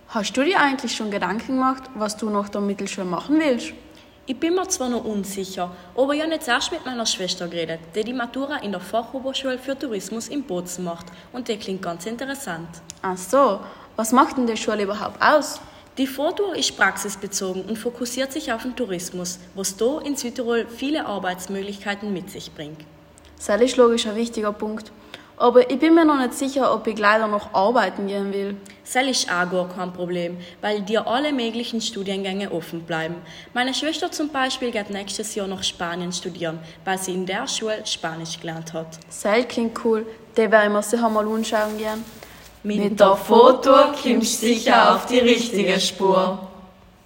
Hast du dir eigentlich schon Gedanken gemacht, was du nach der Mittelschule machen willst? Ich bin mir zwar noch unsicher, aber ich habe jetzt erst mit meiner Schwester geredet, die Matura in der Fachoberschule für Tourismus in Bozen macht. Und die klingt ganz interessant. Ach so, was macht denn die Schule überhaupt aus? Die Vortour ist praxisbezogen und fokussiert sich auf den Tourismus, was hier in Südtirol viele Arbeitsmöglichkeiten mit sich bringt. Das ist logisch ein wichtiger Punkt. Aber ich bin mir noch nicht sicher, ob ich leider noch arbeiten gehen will. Das ist auch gar kein Problem, weil dir alle möglichen Studiengänge offen bleiben. Meine Schwester zum Beispiel geht nächstes Jahr nach Spanien studieren, weil sie in der Schule Spanisch gelernt hat. Das klingt cool, den werde ich mir sicher mal anschauen gehen. Mit der Vortour kommst du sicher auf die richtige Spur.